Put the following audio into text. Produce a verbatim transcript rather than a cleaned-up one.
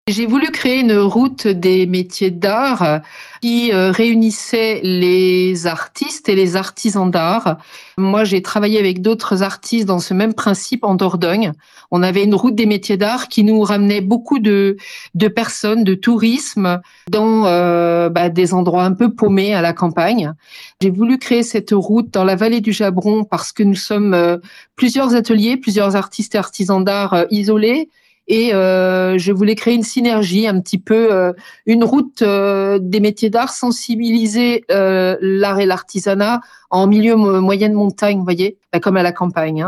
J'ai voulu créer une route des métiers d'art qui, heu, réunissait les artistes et les artisans d'art. Moi, j'ai travaillé avec d'autres artistes dans ce même principe en Dordogne. On avait une route des métiers d'art qui nous ramenait beaucoup de de personnes, de tourisme dans, heu, bah, des endroits un peu paumés à la campagne. J'ai voulu créer cette route dans la vallée du Jabron parce que nous sommes, heu, plusieurs ateliers, plusieurs artistes et artisans d'art, heu, isolés et heu, je voulais créer une synergie, un petit peu, heu, une route, heu, des métiers d'art, sensibiliser, heu, l'art et l'artisanat en milieu mo moyenne montagne, vous voyez? Bah, comme à la campagne, hein.